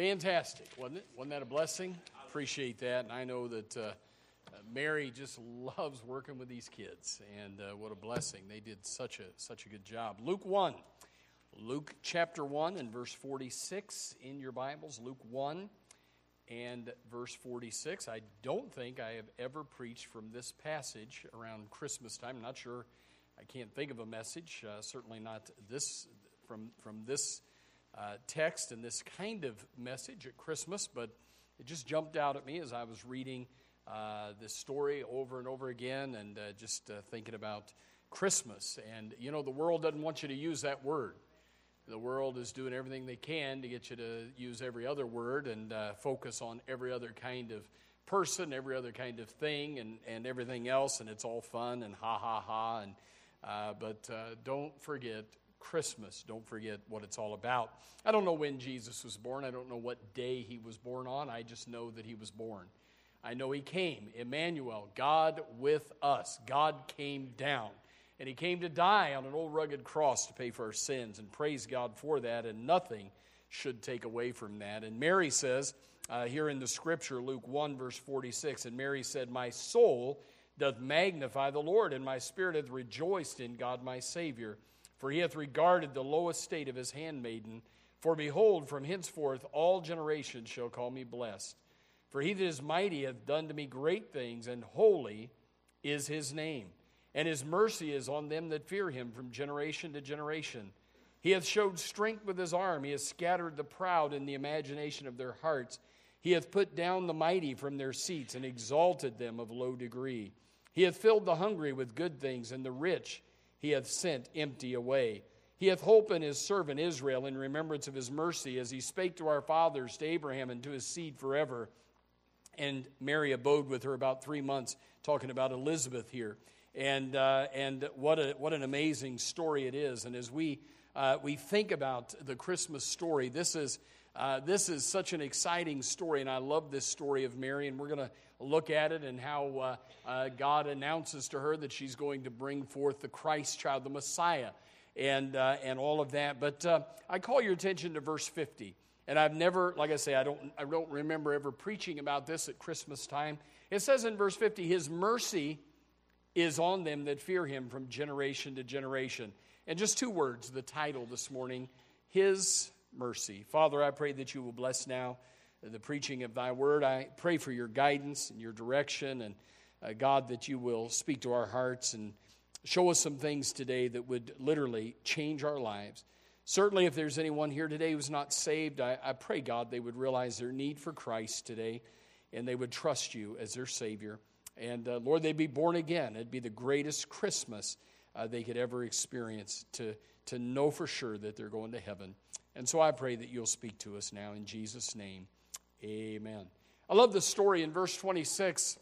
Fantastic, wasn't it? Wasn't that a blessing? Appreciate that. And I know that Mary just loves working with these kids. And what a blessing. They did such a good job. Luke chapter 1 and verse 46 in your Bibles. Luke 1 and verse 46. I don't think I have ever preached from this passage around Christmas time. I'm not sure. I can't think of a message. Certainly not this from this text and this kind of message at Christmas, but it just jumped out at me as I was reading this story over and over again and just thinking about Christmas. And, you know, the world doesn't want you to use that word. The world is doing everything they can to get you to use every other word and focus on every other kind of person, every other kind of thing and everything else, and it's all fun and ha, ha, ha. But don't forget Christmas. Don't forget what it's all about. I don't know when Jesus was born. I don't know what day he was born on. I just know that he was born. I know he came. Emmanuel, God with us. God came down. And he came to die on an old rugged cross to pay for our sins. And praise God for that. And nothing should take away from that. And Mary says, here in the scripture, Luke 1, verse 46, and Mary said, "My soul doth magnify the Lord, and my spirit hath rejoiced in God my Savior. For he hath regarded the low estate of his handmaiden. For behold, from henceforth all generations shall call me blessed. For he that is mighty hath done to me great things, and holy is his name. And his mercy is on them that fear him from generation to generation. He hath showed strength with his arm. He hath scattered the proud in the imagination of their hearts. He hath put down the mighty from their seats, and exalted them of low degree. He hath filled the hungry with good things, and the rich he hath sent empty away. He hath holpen his servant Israel in remembrance of his mercy, as he spake to our fathers, to Abraham, and to his seed forever." And Mary abode with her about 3 months, talking about Elizabeth here. And what an amazing story it is. And as we think about the Christmas story, this is such an exciting story, and I love this story of Mary. And we're going to look at it and how God announces to her that she's going to bring forth the Christ child, the Messiah, and all of that. But I call your attention to verse 50. And I've never, like I say, I don't remember ever preaching about this at Christmas time. It says in verse 50, "His mercy is on them that fear him from generation to generation." And just 2 words, the title this morning, His mercy. Father, I pray that you will bless now the preaching of thy word. I pray for your guidance and your direction, and God, that you will speak to our hearts and show us some things today that would literally change our lives. Certainly, if there's anyone here today who's not saved, I pray, God, they would realize their need for Christ today, and they would trust you as their Savior. And Lord, they'd be born again. It'd be the greatest Christmas they could ever experience, to know for sure that they're going to heaven. And so I pray that you'll speak to us now in Jesus' name. Amen. I love the story in verse 26.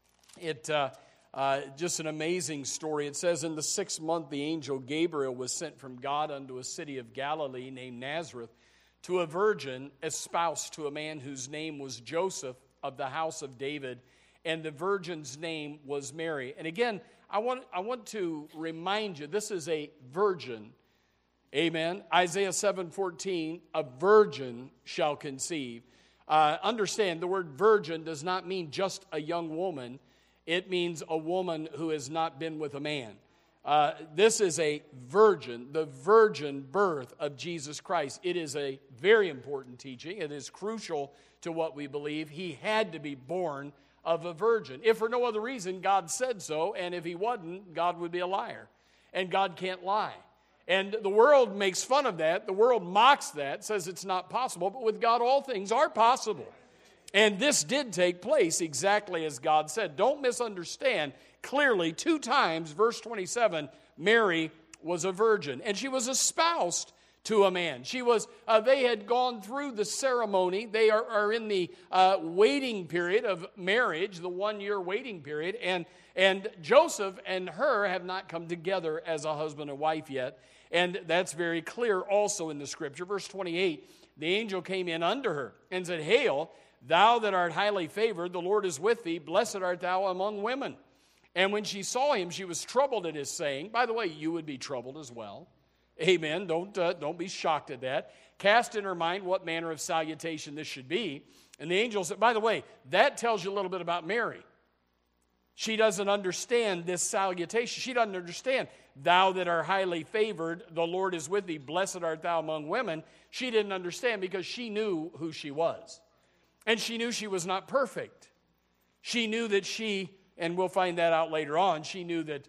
Just an amazing story. It says, "In the 6th month the angel Gabriel was sent from God unto a city of Galilee named Nazareth, to a virgin espoused to a man whose name was Joseph, of the house of David, and the virgin's name was Mary." And again, I want to remind you, this is a virgin. Amen. Isaiah 7:14, "A virgin shall conceive." Understand, the word virgin does not mean just a young woman. It means a woman who has not been with a man. This is a virgin, the virgin birth of Jesus Christ. It is a very important teaching. It is crucial to what we believe. He had to be born of a virgin. If for no other reason, God said so, and if he wasn't, God would be a liar. And God can't lie. And the world makes fun of that. The world mocks that, says it's not possible. But with God, all things are possible. And this did take place exactly as God said. Don't misunderstand. Clearly, 2 times, verse 27, Mary was a virgin. And she was espoused to a man. They had gone through the ceremony. They are in the waiting period of marriage, the 1-year waiting period. And Joseph and her have not come together as a husband and wife yet. And that's very clear also in the scripture. Verse 28, "The angel came in unto her and said, Hail, thou that art highly favored, the Lord is with thee. Blessed art thou among women. And when she saw him, she was troubled at his saying." By the way, you would be troubled as well. Amen. Don't be shocked at that. cast in her mind what manner of salutation this should be. And the angel said, by the way, that tells you a little bit about Mary. She doesn't understand this salutation. She doesn't understand, thou that art highly favored, the Lord is with thee, blessed art thou among women. She didn't understand because she knew who she was. And she knew she was not perfect. She knew that she, and we'll find that out later on, she knew that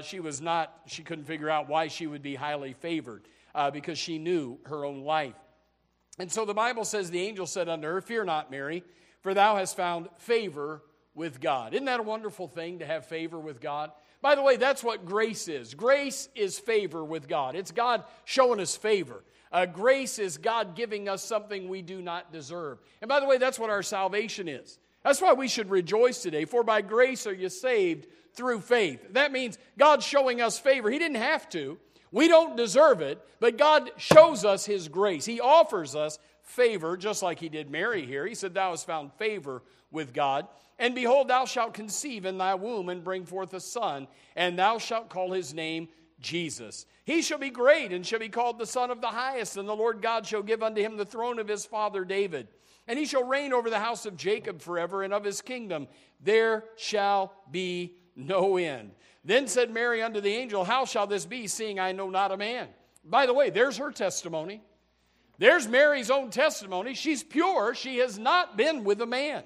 she couldn't figure out why she would be highly favored because she knew her own life. And so the Bible says, the angel said unto her, fear not, Mary, for thou hast found favor with God. Isn't that a wonderful thing to have favor with God? By the way, that's what grace is. Grace is favor with God. It's God showing us favor. Grace is God giving us something we do not deserve. And by the way, that's what our salvation is. That's why we should rejoice today. For by grace are you saved through faith. That means God's showing us favor. He didn't have to. We don't deserve it, but God shows us His grace. He offers us favor, just like He did Mary here. He said, thou hast found favor with God. And behold, thou shalt conceive in thy womb and bring forth a son, and thou shalt call his name Jesus. He shall be great and shall be called the Son of the Highest, and the Lord God shall give unto him the throne of his father David. And he shall reign over the house of Jacob forever, and of his kingdom there shall be no end. Then said Mary unto the angel, how shall this be, seeing I know not a man? By the way, there's her testimony. There's Mary's own testimony. She's pure. She has not been with a man.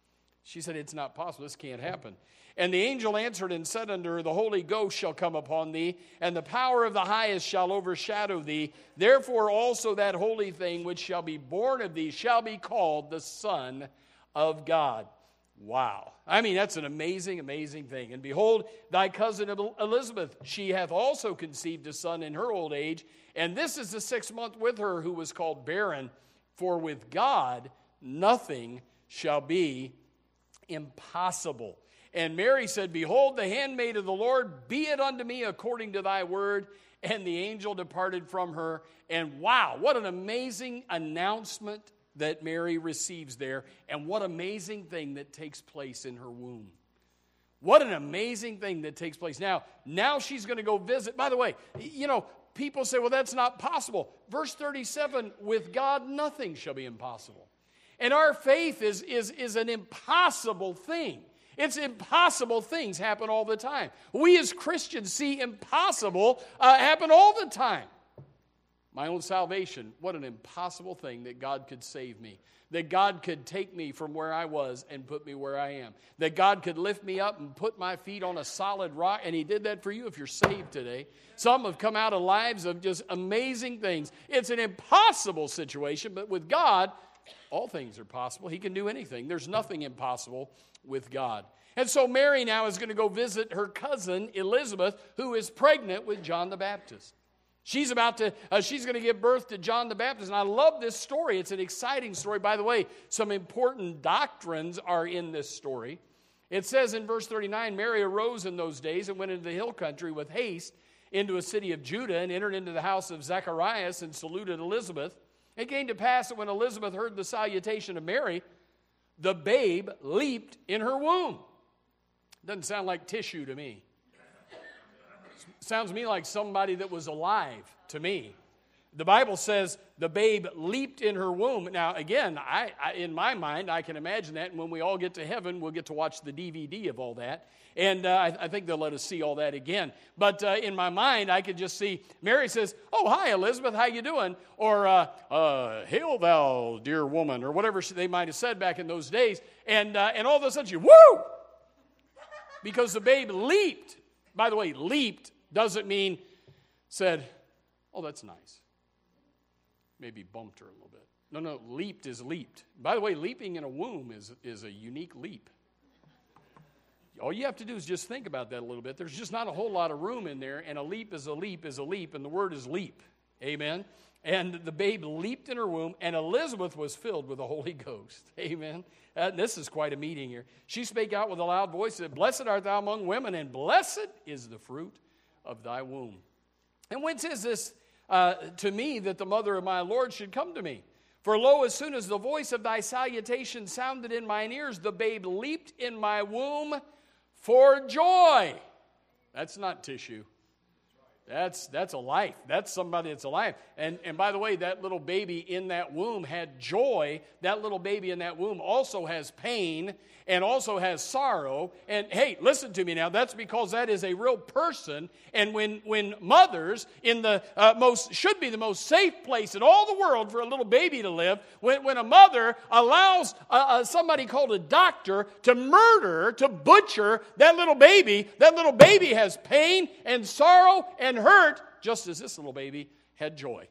She said, it's not possible. This can't happen. And the angel answered and said unto her, the Holy Ghost shall come upon thee, and the power of the highest shall overshadow thee. Therefore also that holy thing which shall be born of thee shall be called the Son of God. Wow. I mean, that's an amazing, amazing thing. And behold, thy cousin Elizabeth, she hath also conceived a son in her old age, and this is the 6th month with her who was called barren. For with God nothing shall be impossible. And Mary said, behold, the handmaid of the Lord, be it unto me according to thy word. And the angel departed from her. And wow, what an amazing announcement that Mary receives there, and what amazing thing that takes place in her womb. What an amazing thing that takes place. Now she's going to go visit. By the way, people say, well, that's not possible. Verse 37, with God nothing shall be impossible. And our faith is an impossible thing. It's impossible things happen all the time. We as Christians see impossible happen all the time. My own salvation, what an impossible thing that God could save me. That God could take me from where I was and put me where I am. That God could lift me up and put my feet on a solid rock. And He did that for you if you're saved today. Some have come out of lives of just amazing things. It's an impossible situation, but with God, all things are possible. He can do anything. There's nothing impossible with God. And so Mary now is going to go visit her cousin Elizabeth, who is pregnant with John the Baptist. She's going to give birth to John the Baptist. And I love this story. It's an exciting story. By the way, some important doctrines are in this story. It says in verse 39, Mary arose in those days and went into the hill country with haste into a city of Judah and entered into the house of Zacharias and saluted Elizabeth. It came to pass that when Elizabeth heard the salutation of Mary, the babe leaped in her womb. Doesn't sound like tissue to me. Sounds to me like somebody that was alive to me. The Bible says the babe leaped in her womb. Now, again, I in my mind, I can imagine that. And when we all get to heaven, we'll get to watch the DVD of all that. And I think they'll let us see all that again. But in my mind, I could just see Mary says, oh, hi, Elizabeth, how you doing? Or, hail thou, dear woman, or whatever they might have said back in those days. And all of a sudden, you, woo! Because the babe leaped. By the way, leaped doesn't mean said, oh, that's nice. Maybe bumped her a little bit. No, leaped is leaped. By the way, leaping in a womb is a unique leap. All you have to do is just think about that a little bit. There's just not a whole lot of room in there, and a leap is a leap is a leap, and the word is leap. Amen? And the babe leaped in her womb, and Elizabeth was filled with the Holy Ghost. Amen? This is quite a meeting here. She spake out with a loud voice, said, blessed art thou among women, and blessed is the fruit of thy womb. And whence is this to me that the mother of my Lord should come to me? For lo, as soon as the voice of thy salutation sounded in mine ears, the babe leaped in my womb for joy. That's not tissue. That's a life. That's somebody that's alive. And by the way, that little baby in that womb had joy. That little baby in that womb also has pain and also has sorrow. And hey, listen to me now. That's because that is a real person. And when mothers in the should be the most safe place in all the world for a little baby to live, when a mother allows somebody called a doctor to murder, to butcher that little baby has pain and sorrow and hurt, just as this little baby had joy.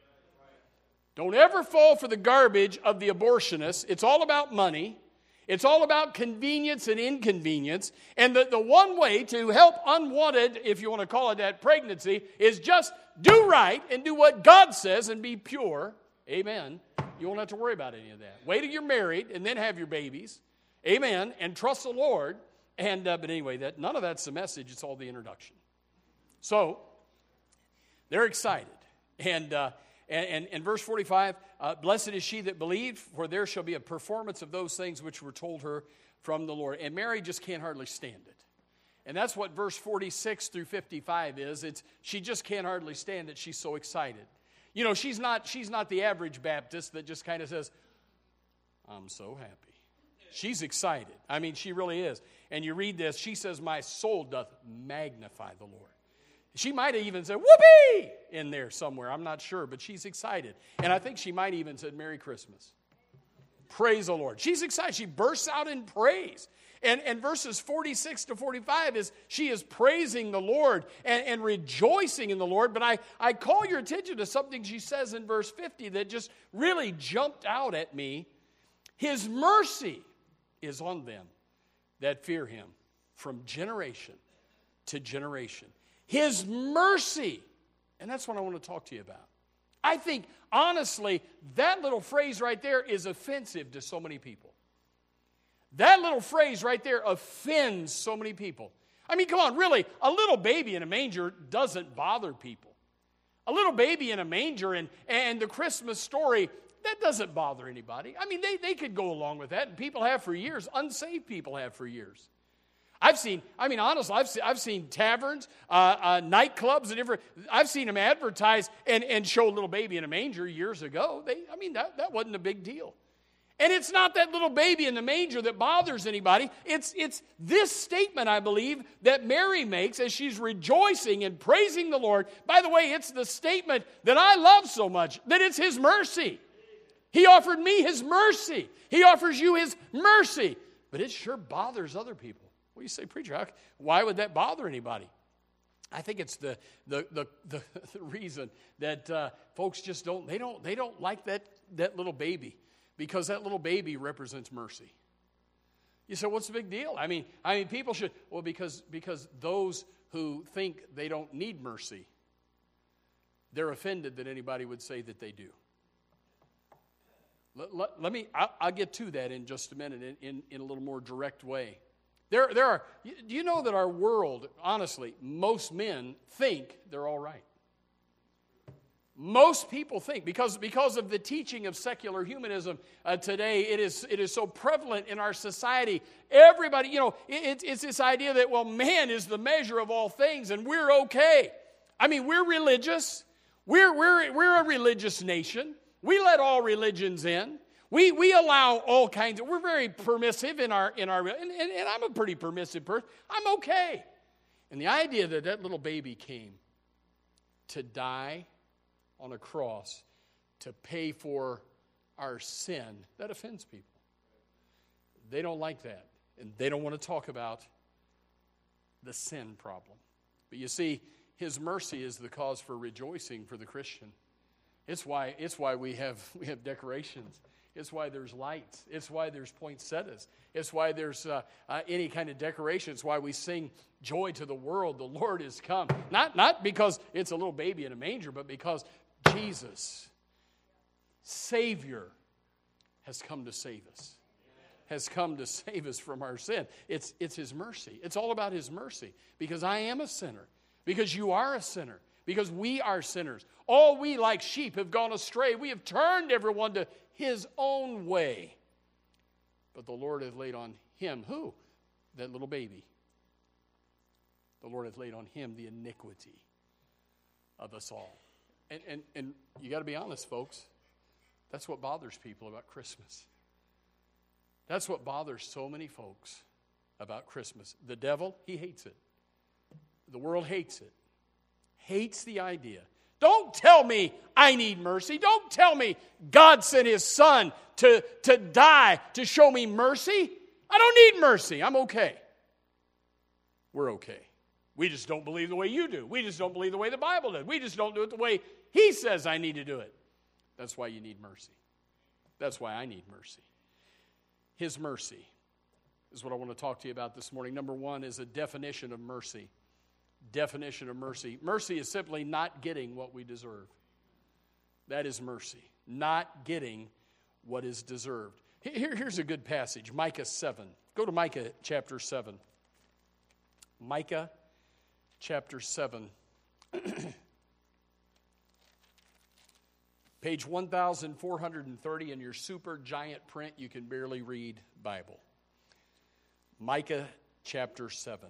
Don't ever fall for the garbage of the abortionists. It's all about money. It's all about convenience and inconvenience. And the one way to help unwanted, if you want to call it that, pregnancy, is just do right and do what God says and be pure. Amen. You won't have to worry about any of that. Wait till you're married and then have your babies. Amen. And trust the Lord. And but anyway, none of that's the message. It's all the introduction. So they're excited. And verse 45, blessed is she that believed, for there shall be a performance of those things which were told her from the Lord. And Mary just can't hardly stand it. And that's what verse 46 through 55 is. She just can't hardly stand it. She's so excited. You know, she's not the average Baptist that just kind of says, I'm so happy. She's excited. I mean, she really is. And you read this, she says, my soul doth magnify the Lord. She might have even said, whoopee, in there somewhere. I'm not sure, but she's excited. And I think she might even said, Merry Christmas. Praise the Lord. She's excited. She bursts out in praise. And verses 46 to 45 is she is praising the Lord and rejoicing in the Lord. But I call your attention to something she says in verse 50 that just really jumped out at me. His mercy is on them that fear him from generation to generation. His mercy. And that's what I want to talk to you about. I think, honestly, that little phrase right there is offensive to so many people. That little phrase right there offends so many people. I mean, come on, really, a little baby in a manger doesn't bother people. A little baby in a manger and the Christmas story, that doesn't bother anybody. I mean, they could go along with that, and people have for years. Unsaved people have for years. I've seen taverns, nightclubs, and different. I've seen them advertise and show a little baby in a manger years ago. That wasn't a big deal. And it's not that little baby in the manger that bothers anybody. It's this statement, I believe, that Mary makes as she's rejoicing and praising the Lord. By the way, it's the statement that I love so much, that it's His mercy. He offered me His mercy. He offers you His mercy. But it sure bothers other people. Well, you say, preacher, why would that bother anybody? I think it's the reason that folks just don't like that little baby, because that little baby represents mercy. You say, what's the big deal? I mean, people should, well, because those who think they don't need mercy, they're offended that anybody would say that they do. I'll get to that in just a minute in a little more direct way. There are, do you know that our world, honestly, most men think they're all right? Most people think, because of the teaching of secular humanism today, it is so prevalent in our society. Everybody, it's this idea that, well, man is the measure of all things, and we're okay. I mean, we're religious. We're a religious nation. We let all religions in. We allow all kinds of, we're very permissive in our and I'm a pretty permissive person. I'm okay. And the idea that little baby came to die on a cross to pay for our sin, that offends people. They don't like that. And they don't want to talk about the sin problem. But you see, His mercy is the cause for rejoicing for the Christian. It's why we have decorations. It's why there's lights. It's why there's poinsettias. It's why there's any kind of decoration. It's why we sing joy to the world. The Lord is come. Not because it's a little baby in a manger, but because Jesus, Savior, has come to save us. Has come to save us from our sin. It's His mercy. It's all about His mercy. Because I am a sinner. Because you are a sinner. Because we are sinners. All we like sheep have gone astray. We have turned everyone to his own way. But the Lord hath laid on him, who? That little baby. The Lord hath laid on him the iniquity of us all. And you got to be honest, folks. That's what bothers people about Christmas. That's what bothers so many folks about Christmas. The devil, he hates it. The world hates it. Hates the idea. Don't tell me I need mercy. Don't tell me God sent His Son to die to show me mercy. I don't need mercy. I'm okay. We're okay. We just don't believe the way you do. We just don't believe the way the Bible did. We just don't do it the way He says I need to do it. That's why you need mercy. That's why I need mercy. His mercy is what I want to talk to you about this morning. Number one is a definition of mercy. Definition of mercy. Mercy is simply not getting what we deserve. That is mercy. Not getting what is deserved. Here's a good passage. Micah 7. Go to Micah chapter 7. Micah chapter 7. Page 1430 in your super giant print, you can barely read Bible. Micah chapter 7.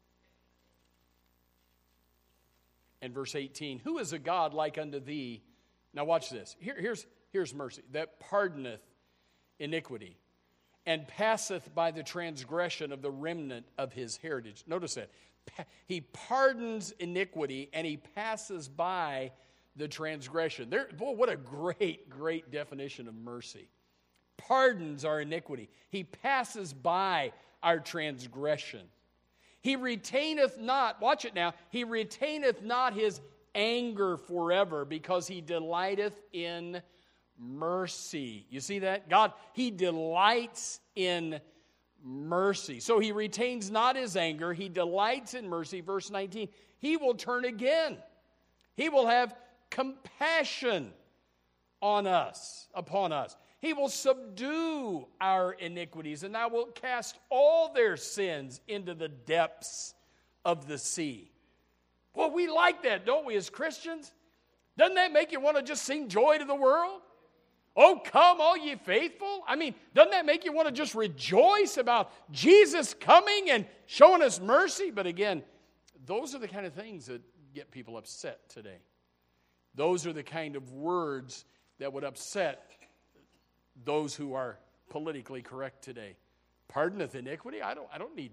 And verse 18. Who is a God like unto thee? Now watch this. Here's mercy. That pardoneth iniquity and passeth by the transgression of the remnant of his heritage. Notice that. He pardons iniquity and he passes by the transgression. Boy, what a great definition of mercy. Pardons our iniquity. He passes by our transgression. He retaineth not, watch it now, he retaineth not his anger forever because he delighteth in mercy. You see that? God, he delights in mercy. So he retains not his anger, he delights in mercy. Verse 19, he will turn again. He will have compassion on us, upon us. He will subdue our iniquities, and thou wilt cast all their sins into the depths of the sea. Well, we like that, don't we, as Christians? Doesn't that make you want to just sing joy to the world? Oh, come, all ye faithful. I mean, doesn't that make you want to just rejoice about Jesus coming and showing us mercy? But again, those are the kind of things that get people upset today. Those are the kind of words that would upset those who are politically correct today. Pardoneth iniquity? I don't need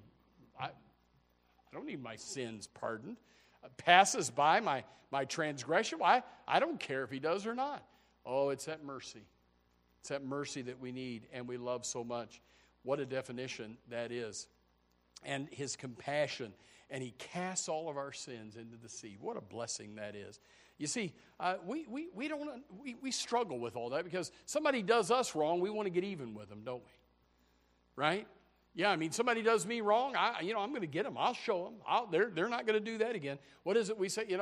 my sins pardoned. Passes by my transgression? Why? I don't care if he does or not. Oh, it's that mercy. It's that mercy that we need and we love so much. What a definition that is. And his compassion. And he casts all of our sins into the sea. What a blessing that is. You see, we struggle with all that because somebody does us wrong, we want to get even with them, don't we? Right? Yeah, I mean, somebody does me wrong, I'm going to get them. I'll show them. They're not going to do that again. What is it we say?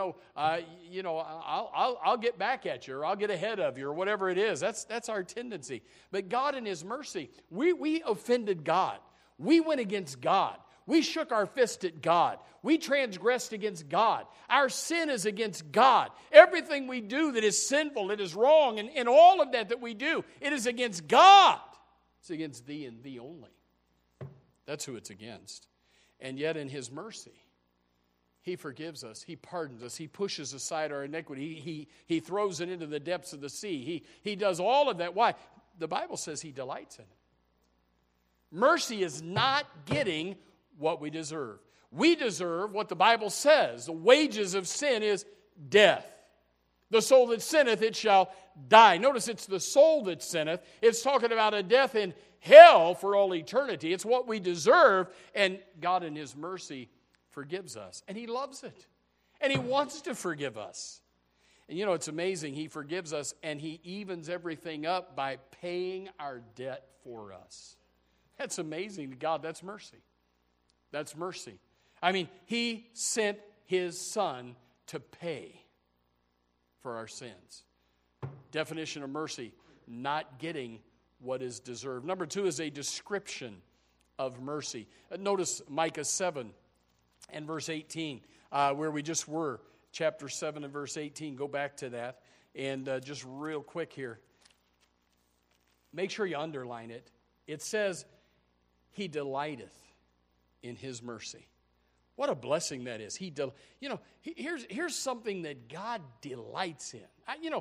I'll get back at you, or I'll get ahead of you, or whatever it is. That's our tendency. But God in His mercy, we offended God. We went against God. We shook our fist at God. We transgressed against God. Our sin is against God. Everything we do that is sinful, that is wrong, and all of that we do, it is against God. It's against thee and thee only. That's who it's against. And yet in His mercy, He forgives us. He pardons us. He pushes aside our iniquity. He throws it into the depths of the sea. He does all of that. Why? The Bible says He delights in it. Mercy is not getting what we deserve. We deserve what the Bible says. The wages of sin is death. The soul that sinneth, it shall die. Notice it's the soul that sinneth. It's talking about a death in hell for all eternity. It's what we deserve, and God in His mercy forgives us. And He loves it. And He wants to forgive us. And it's amazing. He forgives us, and He evens everything up by paying our debt for us. That's amazing to God. That's mercy. That's mercy. I mean, He sent His Son to pay for our sins. Definition of mercy, not getting what is deserved. Number two is a description of mercy. Notice Micah 7 and verse 18, where we just were. Chapter 7 and verse 18. Go back to that. And just real quick here. Make sure you underline it. It says, He delighteth in His mercy. What a blessing that is. Here's something that God delights in.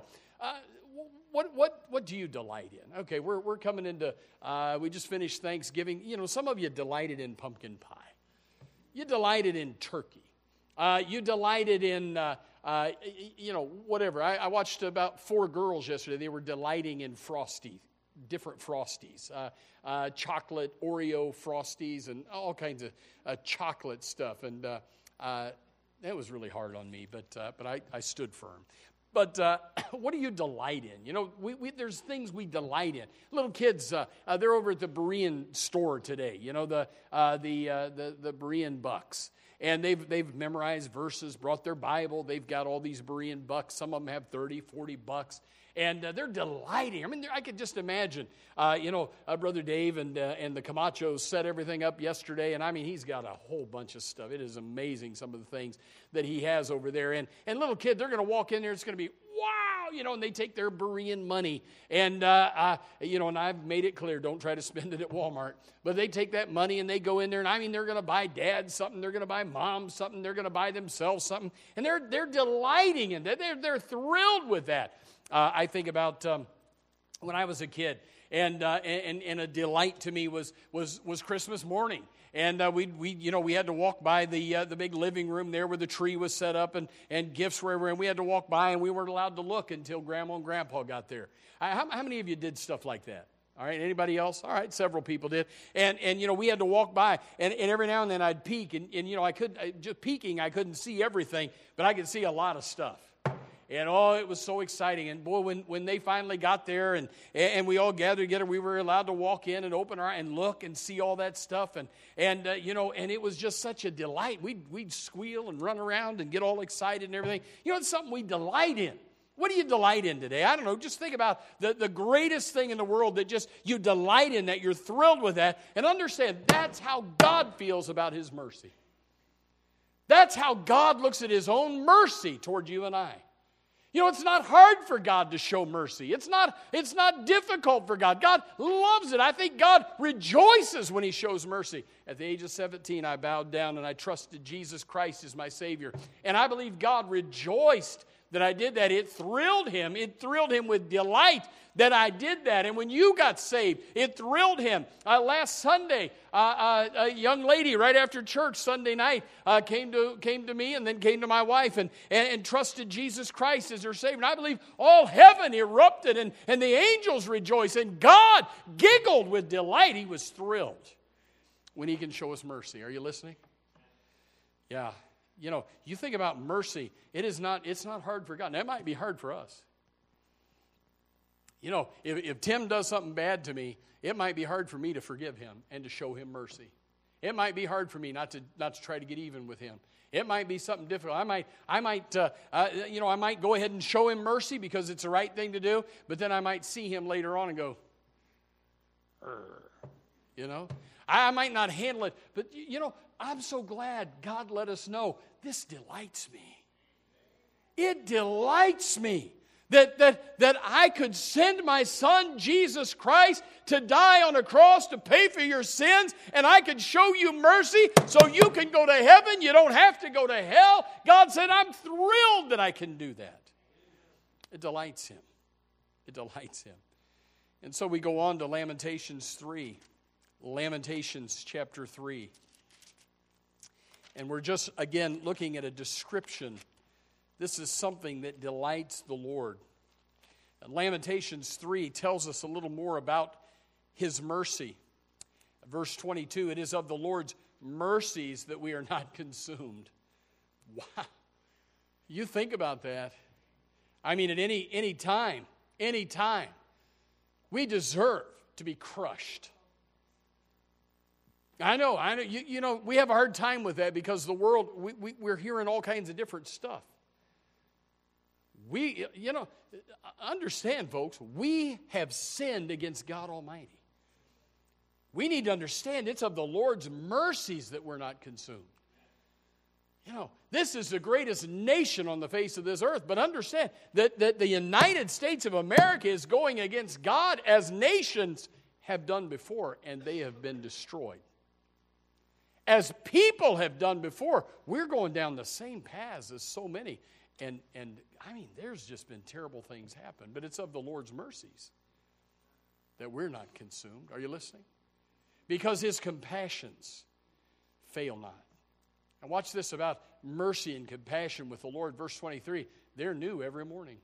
What do you delight in? Okay, we're coming into, we just finished Thanksgiving. Some of you delighted in pumpkin pie. You delighted in turkey. You delighted in, whatever. I watched about 4 girls yesterday. They were delighting in different Frosties, chocolate Oreo Frosties, and all kinds of chocolate stuff. And that was really hard on me, but I stood firm. But what do you delight in? There's things we delight in. Little kids, they're over at the Berean store today. The Berean bucks. And they've memorized verses, brought their Bible. They've got all these Berean bucks. Some of them have 30, 40 bucks. And they're delighting. I mean, I could just imagine, Brother Dave and the Camachos set everything up yesterday. And, I mean, he's got a whole bunch of stuff. It is amazing, some of the things that he has over there. And little kid, they're going to walk in there. It's going to be, wow, and they take their Berean money. And, and I've made it clear, don't try to spend it at Walmart. But they take that money and they go in there. And, I mean, they're going to buy dad something. They're going to buy mom something. They're going to buy themselves something. And they're delighting in that. They're thrilled with that. I think about when I was a kid, and a delight to me was Christmas morning, and we had to walk by the big living room there where the tree was set up and gifts were everywhere, and we had to walk by and we weren't allowed to look until Grandma and Grandpa got there. How many of you did stuff like that? All right, anybody else? All right, several people did, and we had to walk by, and every now and then I'd peek, and just peeking I couldn't see everything, but I could see a lot of stuff. And it was so exciting. And boy, when they finally got there and we all gathered together, we were allowed to walk in and open our and look and see all that stuff. And it was just such a delight. We'd squeal and run around and get all excited and everything. It's something we delight in. What do you delight in today? I don't know. Just think about the greatest thing in the world that just you delight in, that you're thrilled with that. And understand, that's how God feels about His mercy. That's how God looks at His own mercy toward you and I. It's not hard for God to show mercy. It's not difficult for God. God loves it. I think God rejoices when He shows mercy. At the age of 17, I bowed down and I trusted Jesus Christ as my Savior. And I believe God rejoiced that I did that. It thrilled Him. It thrilled Him with delight that I did that. And when you got saved, it thrilled Him. Last Sunday, a young lady right after church Sunday night came to me and then came to my wife and trusted Jesus Christ as her Savior. And I believe all heaven erupted and the angels rejoiced and God giggled with delight. He was thrilled when He can show us mercy. Are you listening? Yeah. You think about mercy, it's not hard for God. And that might be hard for us. If Tim does something bad to me, it might be hard for me to forgive him and to show him mercy. It might be hard for me not to try to get even with him. It might be something difficult. I might go ahead and show him mercy because it's the right thing to do, but then I might see him later on and go, I might not handle it, but I'm so glad God let us know this delights me. It delights me that I could send my Son, Jesus Christ, to die on a cross to pay for your sins, and I could show you mercy so you can go to heaven. You don't have to go to hell. God said, I'm thrilled that I can do that. It delights Him. It delights Him. And so we go on to Lamentations 3. Lamentations chapter 3. And we're just, again, looking at a description. This is something that delights the Lord. And Lamentations 3 tells us a little more about His mercy. Verse 22, it is of the Lord's mercies that we are not consumed. Wow. You think about that. I mean, at any time, we deserve to be crushed. I know. We have a hard time with that because the world, we're hearing all kinds of different stuff. Understand, folks, we have sinned against God Almighty. We need to understand it's of the Lord's mercies that we're not consumed. This is the greatest nation on the face of this earth, but understand that the United States of America is going against God as nations have done before, and they have been destroyed. As people have done before, we're going down the same paths as so many. And I mean, there's just been terrible things happen, but it's of the Lord's mercies that we're not consumed. Are you listening? Because his compassions fail not. And watch this about mercy and compassion with the Lord. Verse 23, they're new every morning.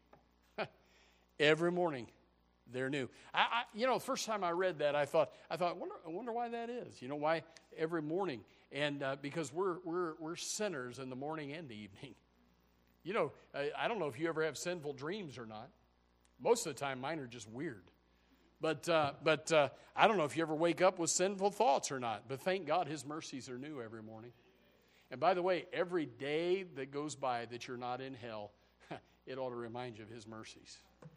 Every morning, they're new. The first time I read that, I thought, I wonder why that is. You know why? Every morning, and because we're sinners in the morning and the evening. You know, I don't know if you ever have sinful dreams or not. Most of the time, mine are just weird. But I don't know if you ever wake up with sinful thoughts or not. But thank God his mercies are new every morning. And by the way, every day that goes by that you're not in hell, it ought to remind you of his mercies.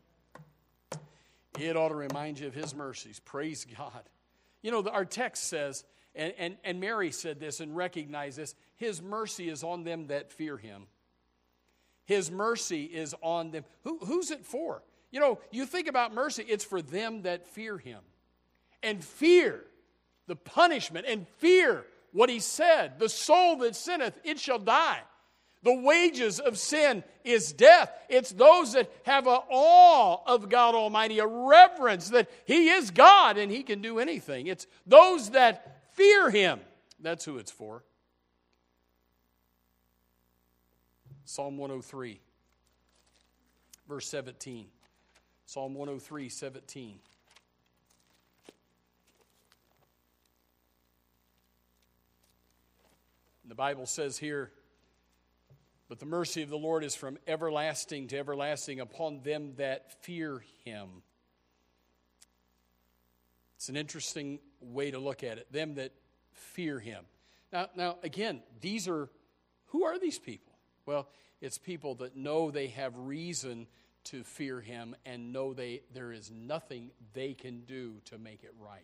It ought to remind you of his mercies. Praise God. You know, our text says, and Mary said this and recognized this, his mercy is on them that fear him. His mercy is on them. Who's it for? You know, you think about mercy, it's for them that fear him. And fear the punishment, and fear what he said. The soul that sinneth, it shall die. The wages of sin is death. It's those that have an awe of God Almighty, a reverence that he is God and he can do anything. It's those that fear him. That's who it's for. Psalm 103, verse 17. Psalm 103, 17. The Bible says here, but the mercy of the Lord is from everlasting to everlasting upon them that fear him. It's an interesting way to look at it. Them that fear him. Now again, who are these people? Well, it's people that know they have reason to fear him and know there is nothing they can do to make it right.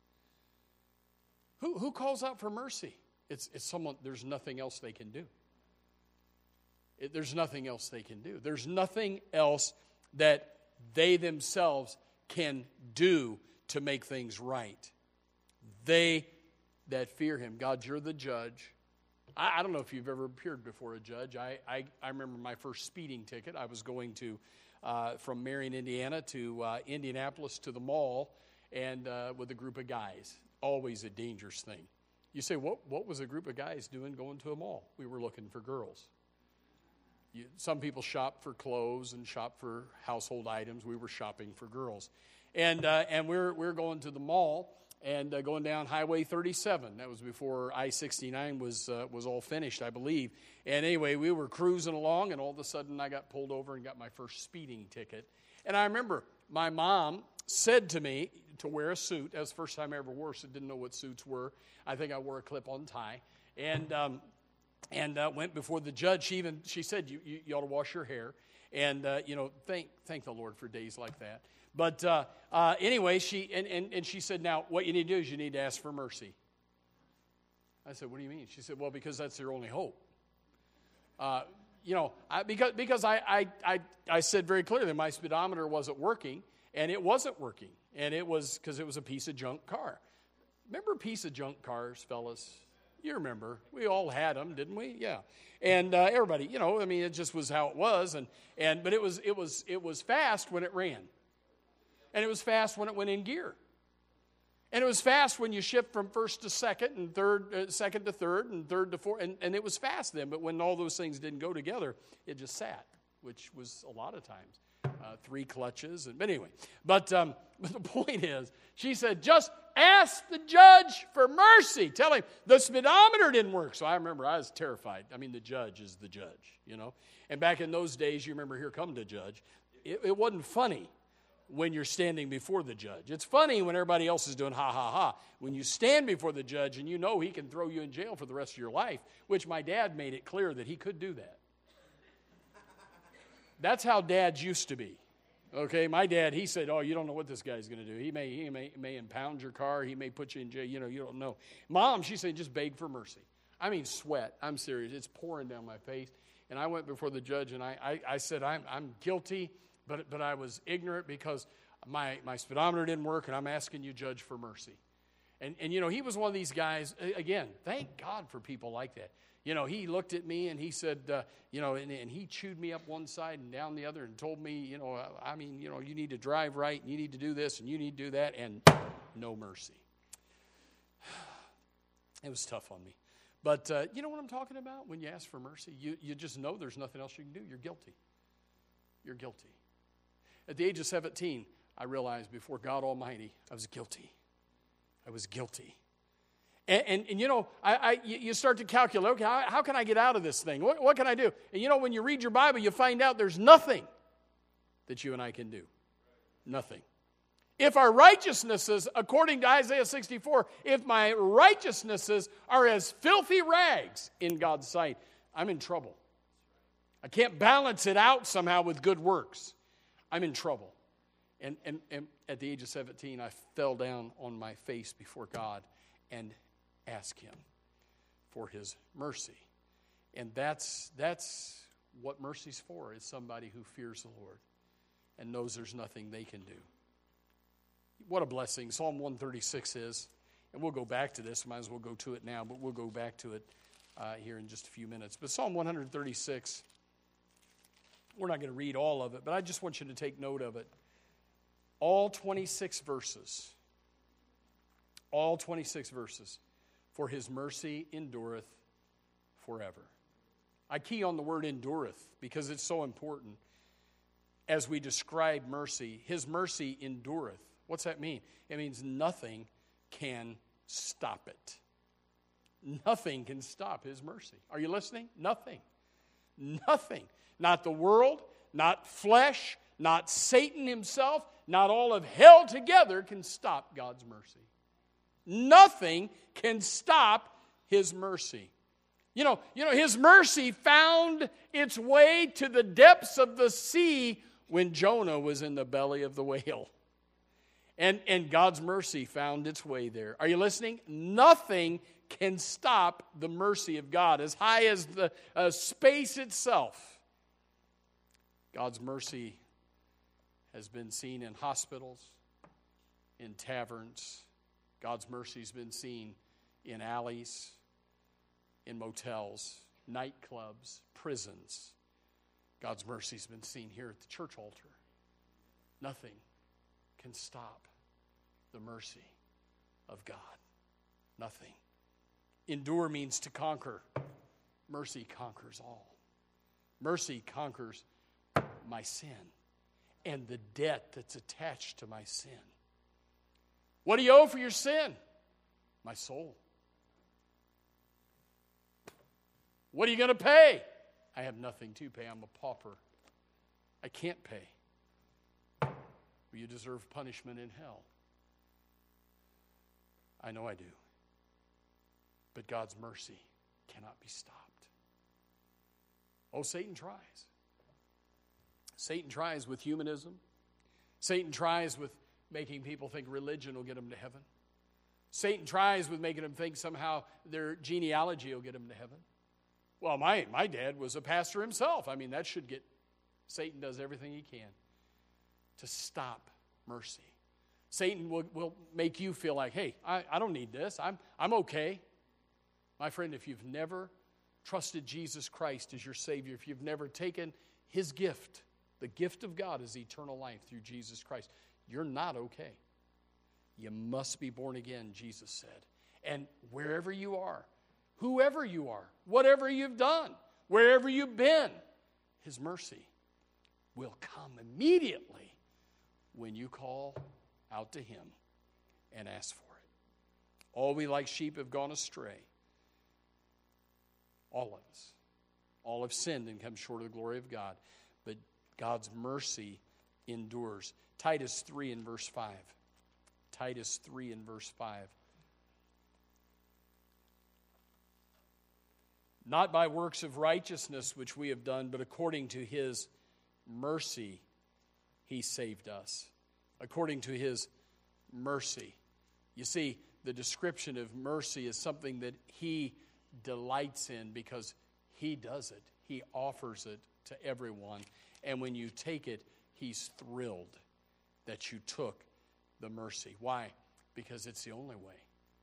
Who calls out for mercy? It's someone, there's nothing else they can do. There's nothing else they can do. There's nothing else that they themselves can do to make things right. They that fear him. God, you're the judge. I don't know if you've ever appeared before a judge. I remember my first speeding ticket. I was going to from Marion, Indiana to Indianapolis to the mall and with a group of guys. Always a dangerous thing. You say, what was a group of guys doing going to a mall? We were looking for girls. Some people shop for clothes and shop for household items. We were shopping for girls. And we're going to the mall and going down Highway 37. That was before I-69 was all finished, I believe. And anyway, we were cruising along, and all of a sudden I got pulled over and got my first speeding ticket. And I remember my mom said to me to wear a suit. That was the first time I ever wore, so I didn't know what suits were. I think I wore a clip-on tie. And went before the judge. She said, you ought to wash your hair. And, thank the Lord for days like that. But anyway, she said, now, what you need to do is you need to ask for mercy. I said, what do you mean? She said, well, because that's your only hope. Because I said very clearly my speedometer wasn't working, and it wasn't working. And it was because it was a piece of junk car. Remember a piece of junk cars, fellas? You remember. We all had them, didn't we? Yeah. And everybody, it just was how it was. But it was fast when it ran. And it was fast when it went in gear. And it was fast when you shift from first to second and third, second to third and third to fourth. And it was fast then. But when all those things didn't go together, it just sat, which was a lot of times. 3 clutches. But anyway. But the point is, she said, just ask the judge for mercy. Tell him the speedometer didn't work. So I remember I was terrified. I mean, the judge is the judge, And back in those days, you remember, here come the judge. It wasn't funny when you're standing before the judge. It's funny when everybody else is doing ha, ha, ha. When you stand before the judge and you know he can throw you in jail for the rest of your life, which my dad made it clear that he could do that. That's how dads used to be. Okay, my dad, he said, you don't know what this guy's going to do. He may impound your car. He may put you in jail. You don't know. Mom, she said, just beg for mercy. I mean, sweat. I'm serious. It's pouring down my face. And I went before the judge, and I said, I'm guilty, but I was ignorant because my speedometer didn't work, and I'm asking you, judge, for mercy. And he was one of these guys, again, thank God for people like that. He looked at me and he said, and he chewed me up one side and down the other and told me, you need to drive right and you need to do this and you need to do that, and no mercy. It was tough on me. But you know what I'm talking about? When you ask for mercy, you just know there's nothing else you can do. You're guilty. You're guilty. At the age of 17, I realized before God Almighty, I was guilty. I was guilty. And you start to calculate, okay, how can I get out of this thing? What can I do? And when you read your Bible, you find out there's nothing that you and I can do. Nothing. If our righteousnesses, according to Isaiah 64, if my righteousnesses are as filthy rags in God's sight, I'm in trouble. I can't balance it out somehow with good works. I'm in trouble. And at the age of 17, I fell down on my face before God and asked Him for His mercy. And that's what mercy's for, is somebody who fears the Lord and knows there's nothing they can do. What a blessing Psalm 136 is. And we'll go back to this. Might as well go to it now, but we'll go back to it here in just a few minutes. But Psalm 136, we're not going to read all of it, but I just want you to take note of it. All 26 verses. All 26 verses. For His mercy endureth forever. I key on the word endureth because it's so important as we describe mercy. His mercy endureth. What's that mean? It means nothing can stop it. Nothing can stop His mercy. Are you listening? Nothing. Nothing. Not the world, not flesh, not Satan himself, not all of hell together can stop God's mercy. Nothing can stop His mercy. His mercy found its way to the depths of the sea when Jonah was in the belly of the whale. And God's mercy found its way there. Are you listening? Nothing can stop the mercy of God, as high as the space itself. God's mercy has been seen in hospitals, in taverns. God's mercy has been seen in alleys, in motels, nightclubs, prisons. God's mercy has been seen here at the church altar. Nothing can stop the mercy of God. Nothing. Endure means to conquer. Mercy conquers all. Mercy conquers my sin and the debt that's attached to my sin. What do you owe for your sin? My soul. What are you going to pay? I have nothing to pay. I'm a pauper. I can't pay. Well, you deserve punishment in hell. I know I do. But God's mercy cannot be stopped. Oh, Satan tries. Satan tries with humanism. Satan tries with making people think religion will get them to heaven. Satan tries with making them think somehow their genealogy will get them to heaven. Well, my dad was a pastor himself. I mean, that should get... Satan does everything he can to stop mercy. Satan will make you feel like, hey, I don't need this. I'm okay. My friend, if you've never trusted Jesus Christ as your Savior, if you've never taken His gift, the gift of God is eternal life through Jesus Christ, you're not okay. You must be born again, Jesus said. And wherever you are, whoever you are, whatever you've done, wherever you've been, His mercy will come immediately when you call out to Him and ask for it. All we like sheep have gone astray. All of us. All have sinned and come short of the glory of God. But God's mercy endures. Titus 3 and verse 5. Titus 3 and verse 5. Not by works of righteousness which we have done, but according to His mercy He saved us. According to His mercy. You see, the description of mercy is something that He delights in because He does it. He offers it to everyone. And when you take it, He's thrilled that you took the mercy. Why? Because it's the only way.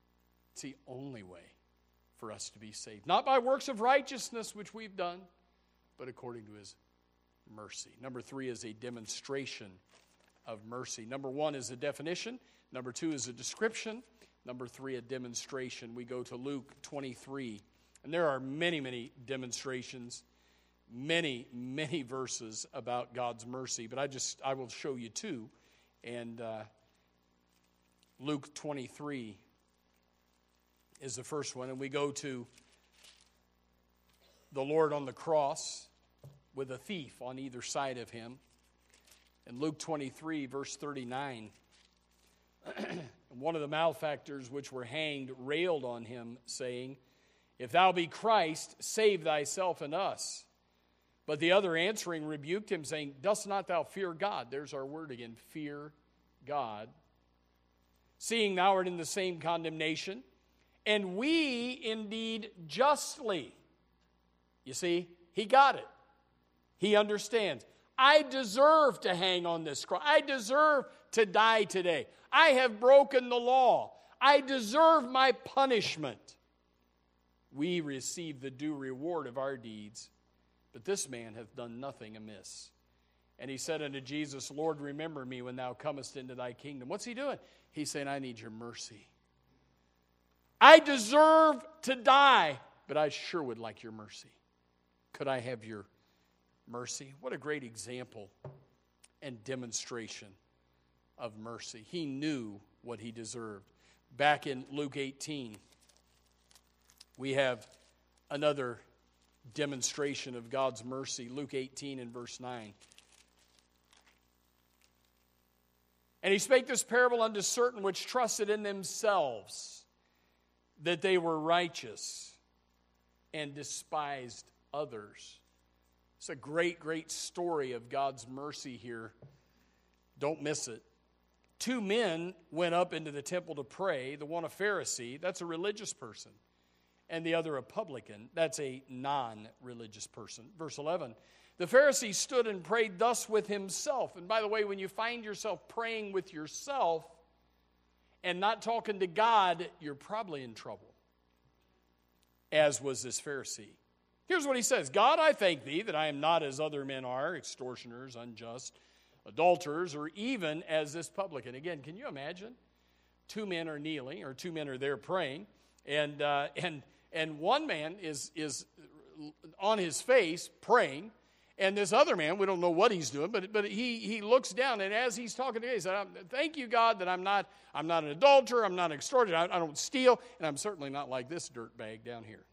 It's the only way for us to be saved. Not by works of righteousness, which we've done, but according to his mercy. Number 3 is a demonstration of mercy. Number 1 is a definition. Number 2 is a description. Number 3, a demonstration. We go to Luke 23. And there are many, many demonstrations, many, many verses about God's mercy. But I will show you 2. And Luke 23 is the first one. And we go to the Lord on the cross with a thief on either side of him. In Luke 23, verse 39, one of the malefactors which were hanged railed on him, saying, "If thou be Christ, save thyself and us." But the other answering rebuked him, saying, "Dost not thou fear God?" There's our word again, fear God. "Seeing thou art in the same condemnation, and we indeed justly." You see, he got it. He understands. I deserve to hang on this cross. I deserve to die today. I have broken the law. I deserve my punishment. We receive the due reward of our deeds, but this man hath done nothing amiss. And he said unto Jesus, "Lord, remember me when thou comest into thy kingdom." What's he doing? He's saying, I need your mercy. I deserve to die, but I sure would like your mercy. Could I have your mercy? What a great example and demonstration of mercy. He knew what he deserved. Back in Luke 18, we have another demonstration of God's mercy. Luke 18 and verse 9. "And he spake this parable unto certain which trusted in themselves that they were righteous and despised others." It's a great, great story of God's mercy here. Don't miss it. 2 men went up into the temple to pray, the one a Pharisee, that's a religious person, and the other a publican, that's a non-religious person. Verse 11, "The Pharisee stood and prayed thus with himself." And by the way, when you find yourself praying with yourself and not talking to God, you're probably in trouble, as was this Pharisee. Here's what he says: "God, I thank thee that I am not as other men are, extortioners, unjust, adulterers, or even as this publican." Again, can you imagine? 2 men are kneeling, or 2 men are there praying, and one man is on his face praying, and this other man, we don't know what he's doing, but he looks down, and as he's talking to God, he said, "Thank you, God, that I'm not an adulterer, I'm not an extortioner, I don't steal, and I'm certainly not like this dirtbag down here."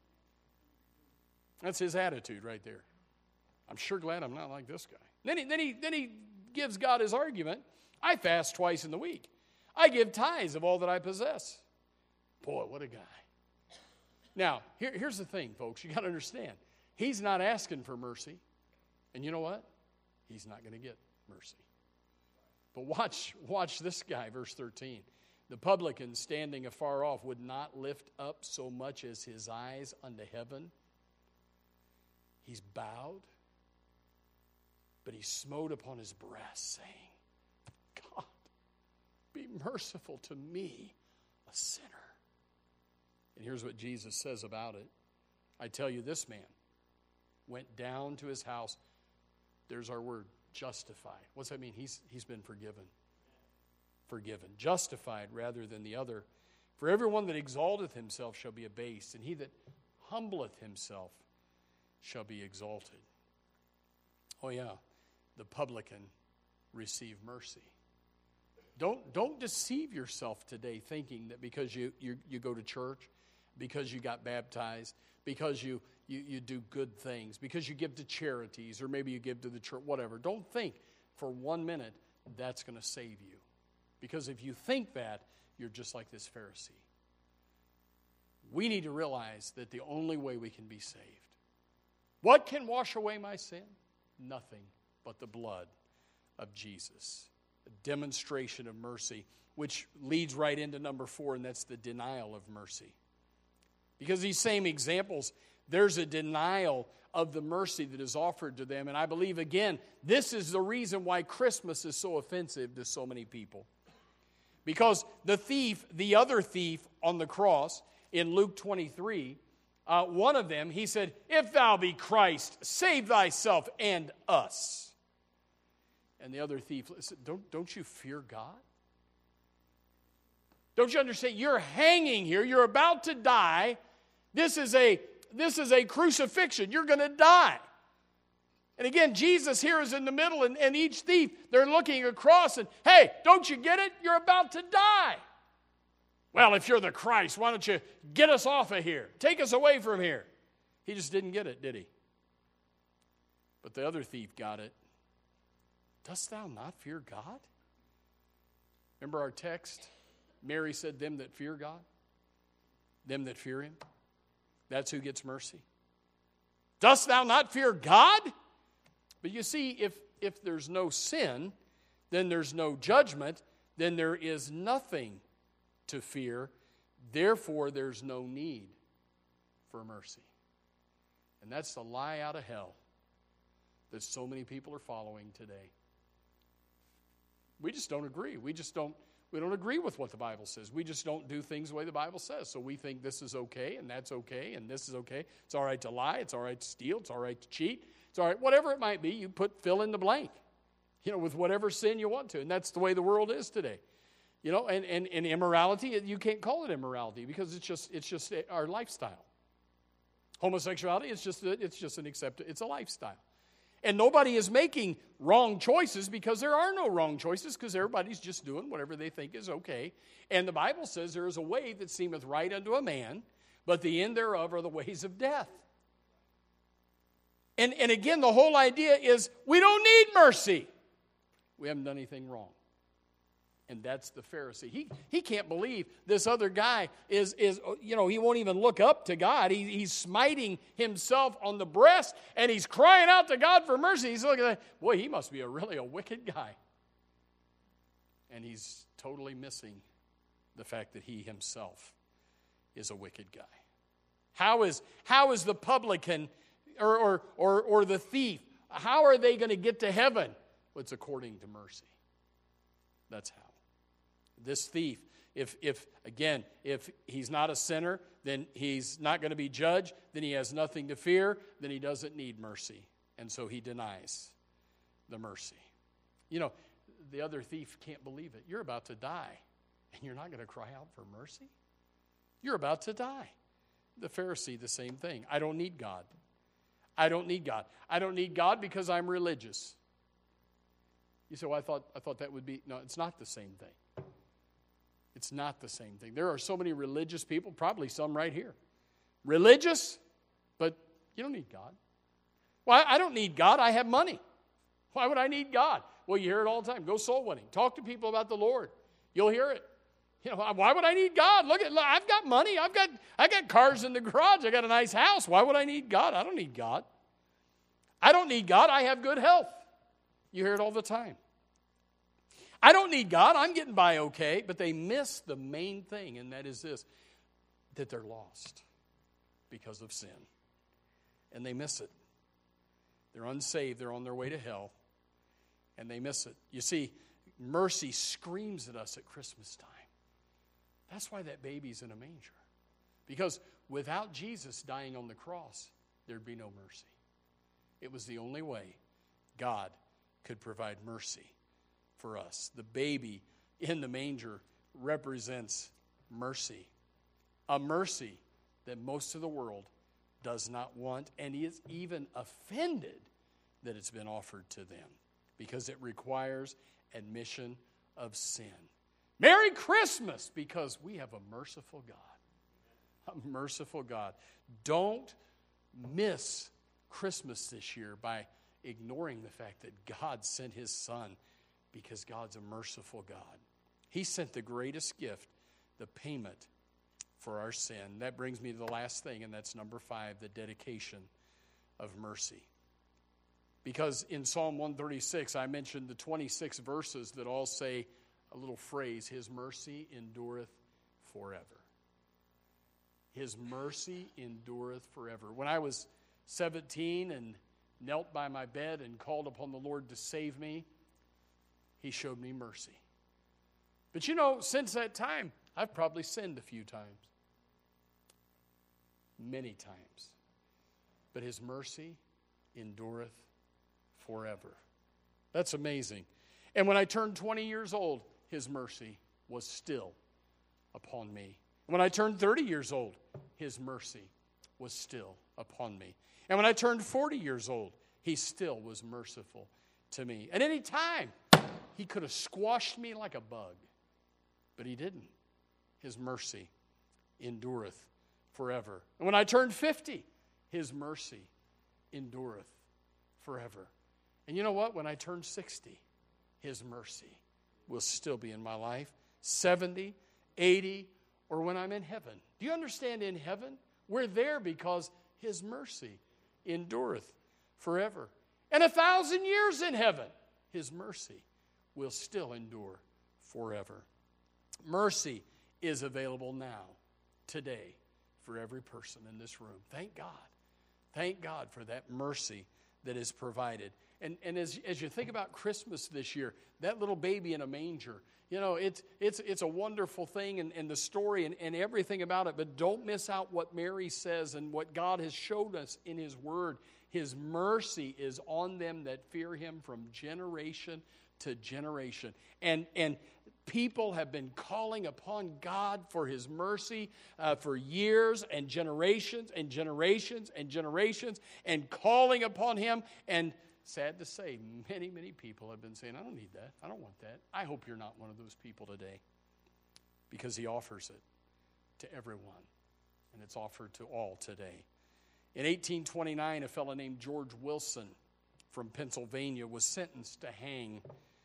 That's his attitude right there. "I'm sure glad I'm not like this guy." Then he gives God his argument. "I fast twice in the week. I give tithes of all that I possess." Boy, what a guy. Now, here's the thing, folks. You got to understand. He's not asking for mercy. And you know what? He's not going to get mercy. But watch this guy, verse 13. "The publican, standing afar off, would not lift up so much as his eyes unto heaven." He's bowed, but he smote upon his breast, saying, "God, be merciful to me, a sinner." And here's what Jesus says about it. "I tell you, this man went down to his house." There's our word, justified. What's that mean? He's been forgiven. Forgiven. Justified rather than the other. "For everyone that exalteth himself shall be abased, and he that humbleth himself shall be exalted." Oh yeah, the publican received mercy. Don't deceive yourself today thinking that because you go to church, because you got baptized, because you do good things, because you give to charities, or maybe you give to the church, whatever. Don't think for 1 minute that's going to save you. Because if you think that, you're just like this Pharisee. We need to realize that the only way we can be saved. What can wash away my sin? Nothing but the blood of Jesus. A demonstration of mercy, which leads right into number 4, and that's the denial of mercy. Because these same examples, there's a denial of the mercy that is offered to them. And I believe, again, this is the reason why Christmas is so offensive to so many people. Because the other thief on the cross in Luke 23, one of them, he said, "If thou be Christ, save thyself and us." And the other thief said, don't you fear God? Don't you understand? You're hanging here. You're about to die. This is a crucifixion. You're going to die. And again, Jesus here is in the middle, and each thief, they're looking across and, "Hey, don't you get it? You're about to die." "Well, if you're the Christ, why don't you get us off of here? Take us away from here." He just didn't get it, did he? But the other thief got it. "Dost thou not fear God?" Remember our text? Mary said, "Them that fear God, them that fear him." That's who gets mercy. "Dost thou not fear God?" But you see, if there's no sin, then there's no judgment, then there is nothing to fear. Therefore, there's no need for mercy. And that's the lie out of hell that so many people are following today. We just don't agree. We don't agree with what the Bible says. We just don't do things the way the Bible says. So we think this is okay, and that's okay, and this is okay. It's all right to lie. It's all right to steal. It's all right to cheat. It's all right, whatever it might be, you fill in the blank, with whatever sin you want to. And that's the way the world is today. And immorality, you can't call it immorality because it's just our lifestyle. Homosexuality, it's a lifestyle. And nobody is making wrong choices because there are no wrong choices, because everybody's just doing whatever they think is okay. And the Bible says there is a way that seemeth right unto a man, but the end thereof are the ways of death. And again, the whole idea is we don't need mercy. We haven't done anything wrong. And that's the Pharisee. He can't believe this other guy is he won't even look up to God. He's smiting himself on the breast, and he's crying out to God for mercy. He's looking at, boy, he must be really a wicked guy. And he's totally missing the fact that he himself is a wicked guy. How is the publican or the thief, how are they going to get to heaven? Well, it's according to mercy. That's how. This thief, if he's not a sinner, then he's not going to be judged, then he has nothing to fear, then he doesn't need mercy. And so he denies the mercy. The other thief can't believe it. You're about to die, and you're not going to cry out for mercy? You're about to die. The Pharisee, the same thing. I don't need God. I don't need God. I don't need God because I'm religious. You say, well, I thought that would be... No, it's not the same thing. It's not the same thing. There are so many religious people, probably some right here. Religious, but you don't need God. Well, I don't need God. I have money. Why would I need God? Well, you hear it all the time. Go soul winning. Talk to people about the Lord. You'll hear it. Why would I need God? Look, I've got money. I got cars in the garage. I got a nice house. Why would I need God? I don't need God. I don't need God. I have good health. You hear it all the time. I don't need God. I'm getting by okay. But they miss the main thing, and that is this, that they're lost because of sin. And they miss it. They're unsaved. They're on their way to hell. And they miss it. You see, mercy screams at us at Christmas time. That's why that baby's in a manger. Because without Jesus dying on the cross, there'd be no mercy. It was the only way God could provide mercy for us. The baby in the manger represents mercy. A mercy that most of the world does not want, and is even offended that it's been offered to them, because it requires admission of sin. Merry Christmas, because we have a merciful God. A merciful God. Don't miss Christmas this year by ignoring the fact that God sent His Son, because God's a merciful God. He sent the greatest gift, the payment for our sin. That brings me to the last thing, and that's number 5, the dedication of mercy. Because in Psalm 136, I mentioned the 26 verses that all say a little phrase, His mercy endureth forever. His mercy endureth forever. When I was 17 and knelt by my bed and called upon the Lord to save me, He showed me mercy. But you know, since that time, I've probably sinned a few times. Many times. But his mercy endureth forever. That's amazing. And when I turned 20 years old, his mercy was still upon me. When I turned 30 years old, his mercy was still upon me. And when I turned 40 years old, he still was merciful to me. At any time, he could have squashed me like a bug, but he didn't. His mercy endureth forever. And when I turned 50, his mercy endureth forever. And you know what? When I turn 60, his mercy will still be in my life. 70, 80, or when I'm in heaven. Do you understand? In heaven, we're there because his mercy endureth forever. And 1,000 years in heaven, his mercy will still endure forever. Mercy is available now, today, for every person in this room. Thank God. Thank God for that mercy that is provided. And as you think about Christmas this year, that little baby in a manger, you know, it's a wonderful thing and the story and everything about it. But don't miss out what Mary says and what God has showed us in his word. His mercy is on them that fear him from generation to generation. And people have been calling upon God for his mercy for years and generations and generations and generations, and calling upon him. And sad to say, many, many people have been saying, I don't need that. I don't want that. I hope you're not one of those people today, because he offers it to everyone, and it's offered to all today. In 1829, a fellow named George Wilson from Pennsylvania was sentenced to hang.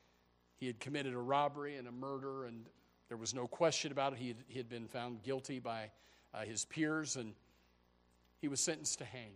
He had committed a robbery and a murder, and there was no question about it. He had been found guilty by his peers, and he was sentenced to hang.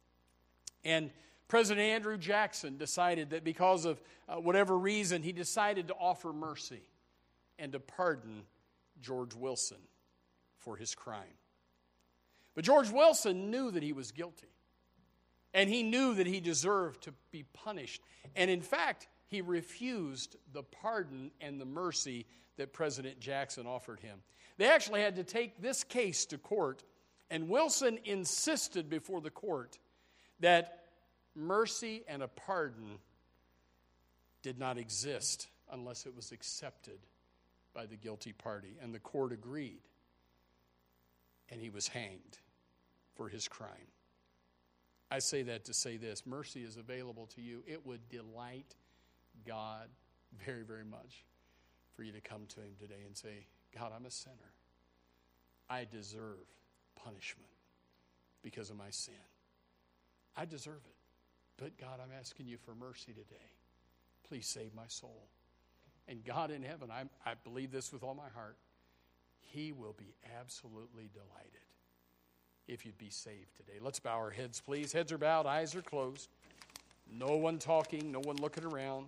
And President Andrew Jackson decided that because of whatever reason, he decided to offer mercy and to pardon George Wilson for his crime. But George Wilson knew that he was guilty, and he knew that he deserved to be punished. And in fact, he refused the pardon and the mercy that President Jackson offered him. They actually had to take this case to court, and Wilson insisted before the court that mercy and a pardon did not exist unless it was accepted by the guilty party. And the court agreed, and he was hanged for his crime. I say that to say this: mercy is available to you. It would delight God very, very much for you to come to him today and say, God, I'm a sinner. I deserve punishment because of my sin. I deserve it. But God, I'm asking you for mercy today. Please save my soul. And God in heaven, I believe this with all my heart, he will be absolutely delighted if you'd be saved today. Let's bow our heads, please. Heads are bowed, eyes are closed. No one talking, no one looking around.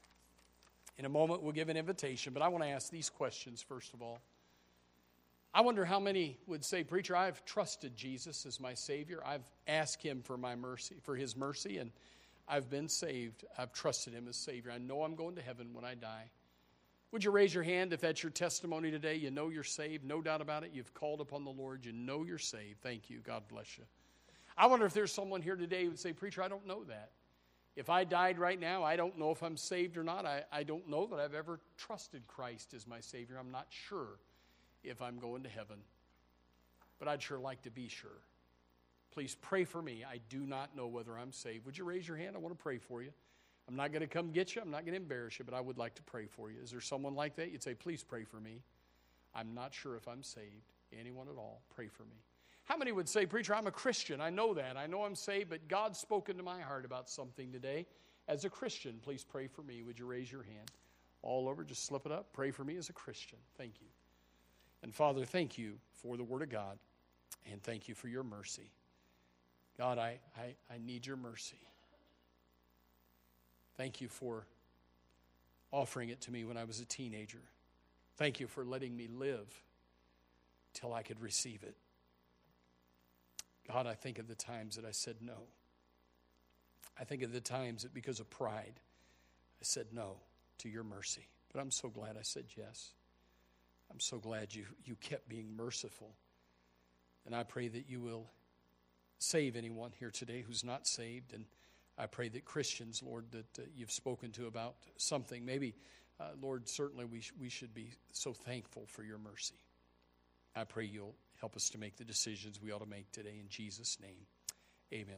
In a moment, we'll give an invitation, but I want to ask these questions first of all. I wonder how many would say, Preacher, I've trusted Jesus as my Savior. I've asked him for my mercy, for his mercy, and I've been saved. I've trusted him as Savior. I know I'm going to heaven when I die. Would you raise your hand if that's your testimony today? You know you're saved, no doubt about it. You've called upon the Lord. You know you're saved. Thank you. God bless you. I wonder if there's someone here today who would say, Preacher, I don't know that. If I died right now, I don't know if I'm saved or not. I don't know that I've ever trusted Christ as my Savior. I'm not sure if I'm going to heaven, but I'd sure like to be sure. Please pray for me. I do not know whether I'm saved. Would you raise your hand? I want to pray for you. I'm not going to come get you. I'm not going to embarrass you, but I would like to pray for you. Is there someone like that? You'd say, please pray for me. I'm not sure if I'm saved. Anyone at all, pray for me. How many would say, Preacher, I'm a Christian. I know that. I know I'm saved, but God's spoken to my heart about something today. As a Christian, please pray for me. Would you raise your hand? All over, just slip it up. Pray for me as a Christian. Thank you. And Father, thank you for the Word of God, and thank you for your mercy. God, I need your mercy. Thank you for offering it to me when I was a teenager. Thank you for letting me live till I could receive it. God, I think of the times that I said no. I think of the times that because of pride, I said no to your mercy. But I'm so glad I said yes. I'm so glad you kept being merciful. And I pray that you will save anyone here today who's not saved. And I pray that Christians, Lord, that you've spoken to about something. Maybe, Lord, certainly we should be so thankful for your mercy. I pray you'll help us to make the decisions we ought to make today in Jesus' name. Amen.